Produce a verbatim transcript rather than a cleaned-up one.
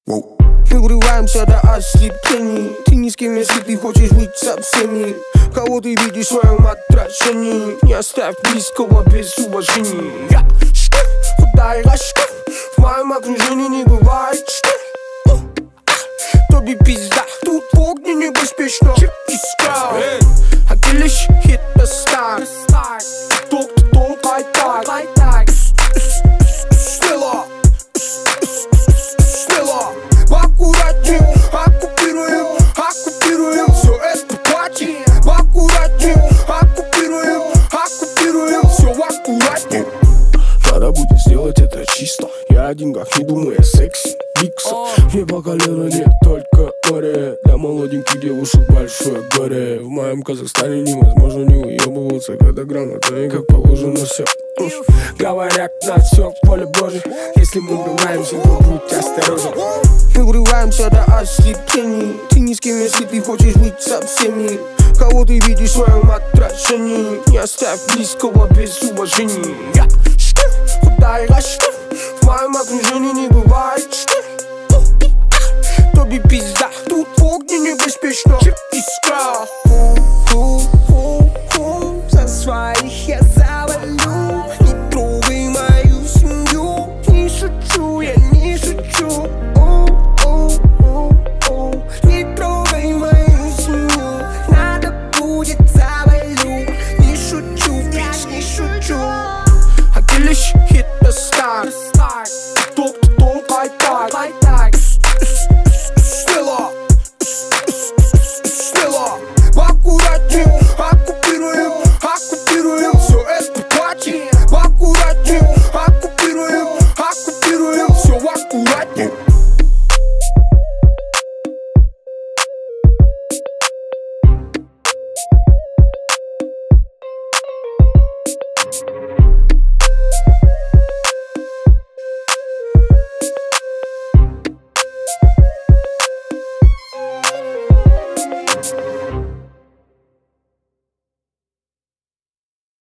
Мы врываемся до ослеплений. Ты ни с кем, если ты хочешь быть со всеми. Кого ты видишь в своем отражении, не оставь близкого без уважения. Я худая рожка, в моем окружении не бывает что. Тобі пизда, тут в огне небезпечно. Искал, а ты лишь это стар. Ток-то толкай так. Смело, смело. Аккуратнее, оккупируем, оккупируем все это платье. Аккуратнее, оккупируем, оккупируем все аккуратнее. Надо будет сделать это чисто. Я о деньгах не думаю, я секси, бикса. Мне по колено нет, только море. Для молоденьких девушек большое горе. В моем Казахстане невозможно не уебываться, когда грамота и как положено все. Говорят, на все в поле Божье. Если мы врываемся, то будь осторожен. Мы врываемся до ослеплений. Ты ни с кем, если ты хочешь быть со всеми. Кого ты видишь в своем отражении, не оставь близкого без уважения. Я худая рожка, в моем окружении не бывает.